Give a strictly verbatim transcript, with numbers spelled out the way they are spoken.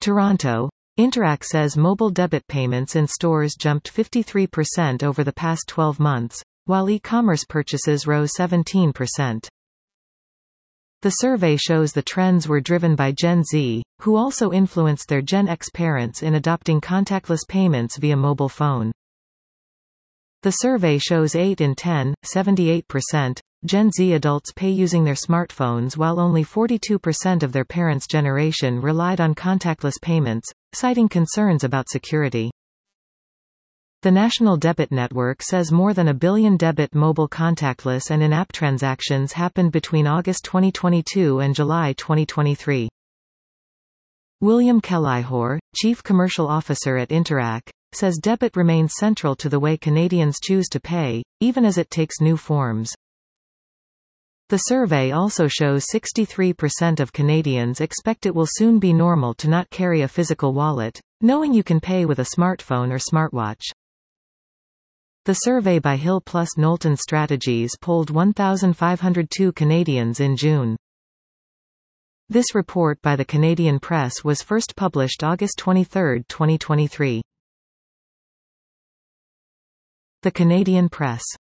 Toronto. Interac says mobile debit payments in stores jumped fifty-three percent over the past twelve months, while e-commerce purchases rose seventeen percent. The survey shows the trends were driven by Gen Z, who also influenced their Gen X parents in adopting contactless payments via mobile phone. The survey shows eight in ten, seventy-eight percent, Gen Z adults pay using their smartphones, while only forty-two percent of their parents' generation relied on contactless payments, citing concerns about security. The National Debit Network says more than a billion debit, mobile contactless and in-app transactions happened between August twenty twenty-two and July twenty twenty-three. William Kellihor, Chief Commercial Officer at Interac, says debit remains central to the way Canadians choose to pay, even as it takes new forms. The survey also shows sixty-three percent of Canadians expect it will soon be normal to not carry a physical wallet, knowing you can pay with a smartphone or smartwatch. The survey by Hill plus Knowlton Strategies polled one thousand five hundred two Canadians in June. This report by the Canadian Press was first published August twenty-third, twenty twenty-three. The Canadian Press.